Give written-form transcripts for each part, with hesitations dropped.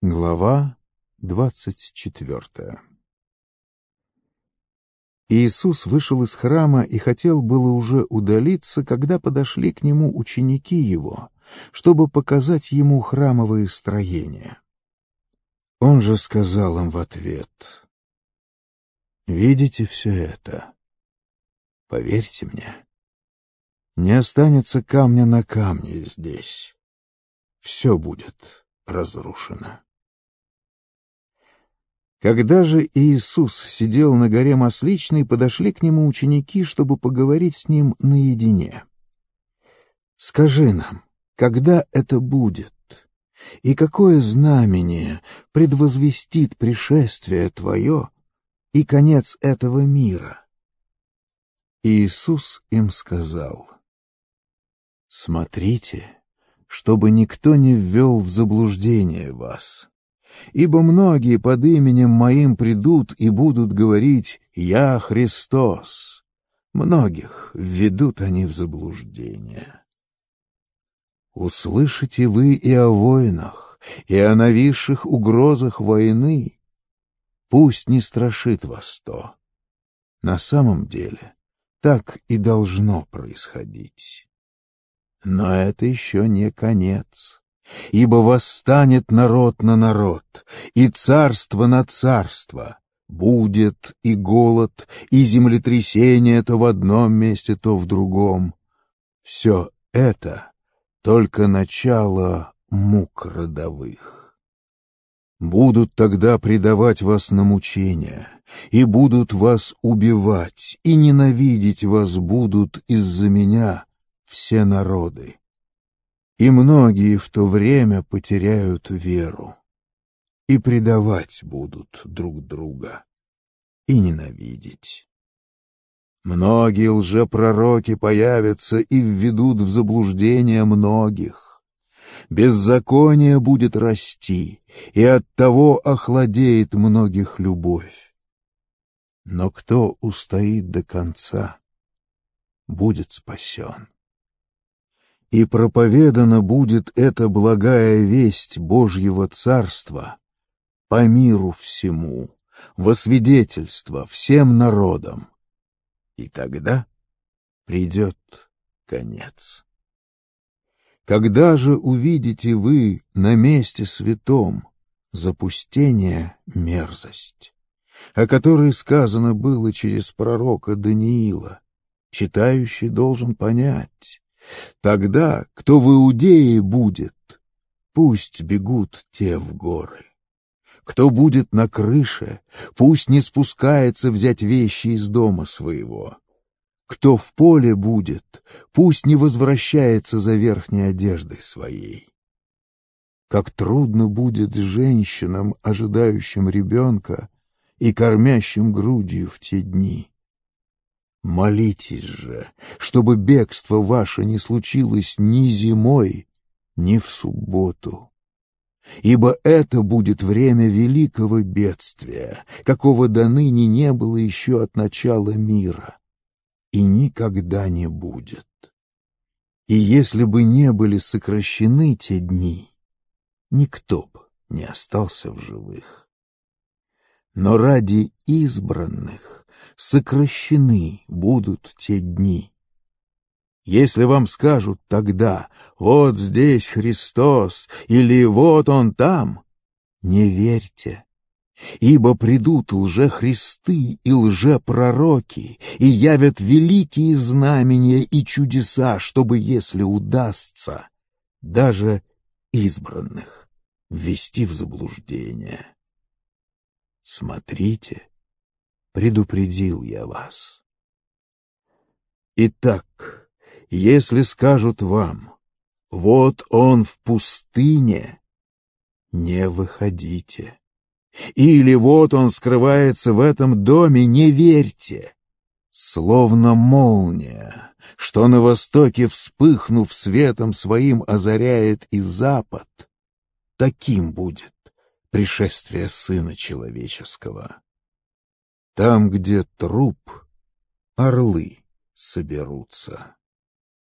Глава 24. Иисус вышел из храма и хотел было уже удалиться, когда подошли к нему ученики его, чтобы показать ему храмовые строения. Он же сказал им в ответ: «Видите все это? Поверьте мне, не останется камня на камне здесь. Все будет разрушено». Когда же Иисус сидел на горе Масличной, подошли к нему ученики, чтобы поговорить с ним наедине. «Скажи нам, когда это будет, и какое знамение предвозвестит пришествие Твое и конец этого мира?» Иисус им сказал: «Смотрите, чтобы никто не ввел в заблуждение вас. Ибо многие под именем Моим придут и будут говорить: «Я Христос». Многих введут они в заблуждение. Услышите вы и о войнах, и о нависших угрозах войны. Пусть не страшит вас то. На самом деле так и должно происходить. Но это еще не конец. Ибо восстанет народ на народ, и царство на царство. Будет и голод, и землетрясение то в одном месте, то в другом. Все это только начало мук родовых. Будут тогда предавать вас на мучения, и будут вас убивать, и ненавидеть вас будут из-за меня все народы. И многие в то время потеряют веру, и предавать будут друг друга, и ненавидеть. Многие лжепророки появятся и введут в заблуждение многих. Беззаконие будет расти, и оттого охладеет многих любовь. Но кто устоит до конца, будет спасен. И проповедана будет эта благая весть Божьего Царства по миру всему, во свидетельство всем народам. И тогда придет конец. Когда же увидите вы на месте святом запустение, мерзость, о которой сказано было через пророка Даниила, читающий должен понять: тогда, кто в Иудее будет, пусть бегут те в горы. Кто будет на крыше, пусть не спускается взять вещи из дома своего. Кто в поле будет, пусть не возвращается за верхней одеждой своей. Как трудно будет женщинам, ожидающим ребенка и кормящим грудью в те дни. Молитесь же, чтобы бегство ваше не случилось ни зимой, ни в субботу. Ибо это будет время великого бедствия, какого до ныне не было еще от начала мира, и никогда не будет. И если бы не были сокращены те дни, никто б не остался в живых. Но ради избранных сокращены будут те дни. Если вам скажут тогда: «Вот здесь Христос» или «Вот Он там», не верьте, ибо придут лжехристы и лжепророки и явят великие знамения и чудеса, чтобы, если удастся, даже избранных ввести в заблуждение. Смотрите, предупредил я вас. Итак, если скажут вам: «Вот он в пустыне», не выходите. Или «Вот он скрывается в этом доме», не верьте. Словно молния, что на востоке, вспыхнув светом своим, озаряет и запад, таким будет пришествие Сына Человеческого. Там, где труп, орлы соберутся.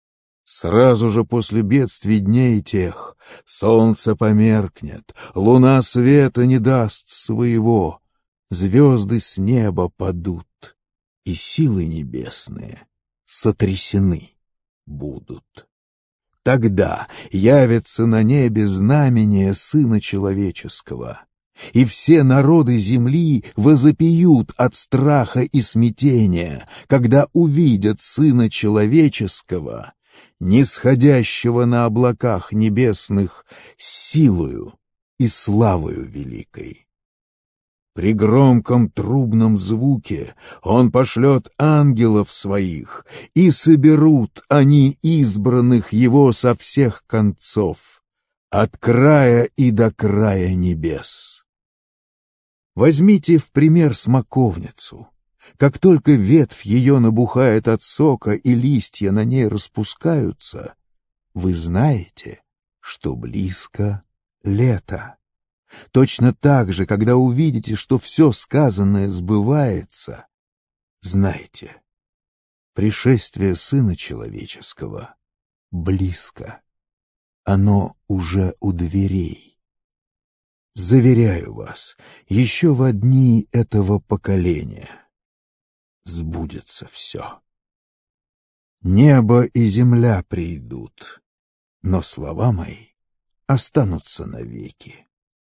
Сразу же после бедствий дней тех солнце померкнет, луна света не даст своего, звезды с неба падут, и силы небесные сотрясены будут. Тогда явится на небе знамение Сына Человеческого, и все народы земли возопиют от страха и смятения, когда увидят Сына Человеческого, нисходящего на облаках небесных силою и славою великой. При громком трубном звуке он пошлет ангелов своих, и соберут они избранных его со всех концов, от края и до края небес. Возьмите в пример смоковницу. Как только ветвь ее набухает от сока и листья на ней распускаются, вы знаете, что близко лето. Точно так же, когда увидите, что все сказанное сбывается, знайте, пришествие Сына Человеческого близко. Оно уже у дверей. Заверяю вас, еще во дни этого поколения сбудется все. Небо и земля придут, но слова мои останутся навеки.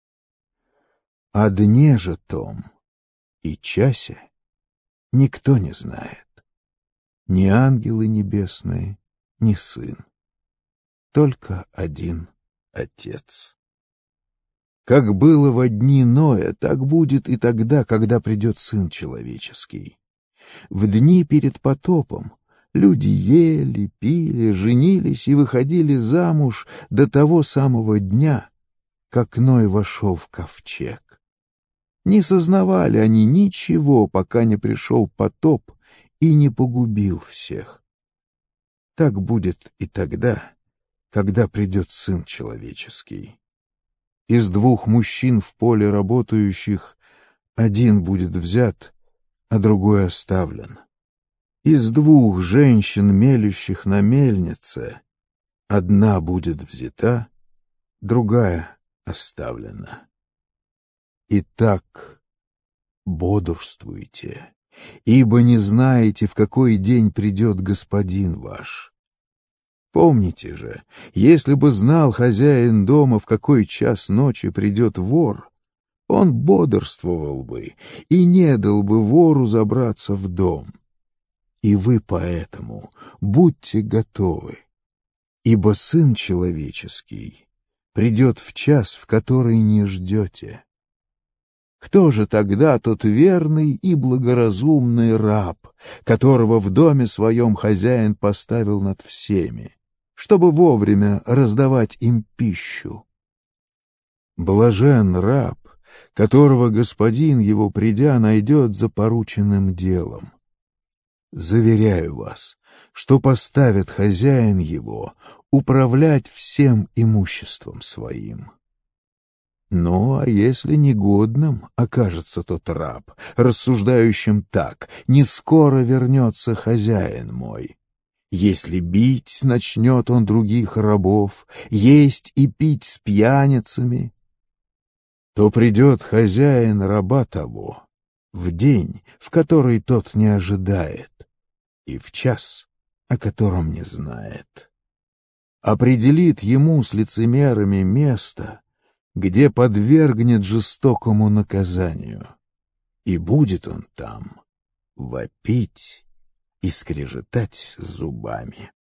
О дне же том и часе никто не знает, ни ангелы небесные, ни Сын, только один Отец. Как было во дни Ноя, так будет и тогда, когда придет Сын Человеческий. В дни перед потопом люди ели, пили, женились и выходили замуж до того самого дня, как Ной вошел в ковчег. Не сознавали они ничего, пока не пришел потоп и не погубил всех. Так будет и тогда, когда придет Сын Человеческий. Из двух мужчин в поле работающих один будет взят, а другой оставлен. Из двух женщин, мелющих на мельнице, одна будет взята, другая оставлена. Итак, бодрствуйте, ибо не знаете, в какой день придет Господин ваш. Помните же, если бы знал хозяин дома, в какой час ночи придет вор, он бодрствовал бы и не дал бы вору забраться в дом. И вы поэтому будьте готовы, ибо Сын Человеческий придет в час, в который не ждете. Кто же тогда тот верный и благоразумный раб, которого в доме своем хозяин поставил над всеми, чтобы вовремя раздавать им пищу? Блажен раб, которого господин его, придя, найдет за порученным делом. Заверяю вас, что поставит хозяин его управлять всем имуществом своим. Ну, а если негодным окажется тот раб, рассуждающим так: не скоро вернется хозяин мой. Если бить начнет он других рабов, есть и пить с пьяницами, то придет хозяин раба того в день, в который тот не ожидает, и в час, о котором не знает. Определит ему с лицемерами место, где подвергнет жестокому наказанию, и будет он там вопить и скрежетать зубами.